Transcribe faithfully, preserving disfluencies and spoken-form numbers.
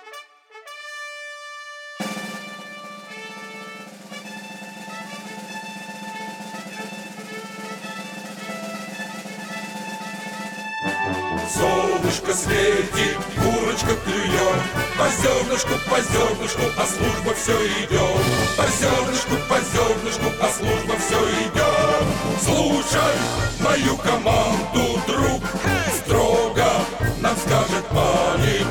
Солнышко светит, курочка клюет, по зернышку, по зернышку, а служба все идет. По зернышку, по зернышку, а служба все идет. Слушай мою команду, друг, строго нам скажет парень.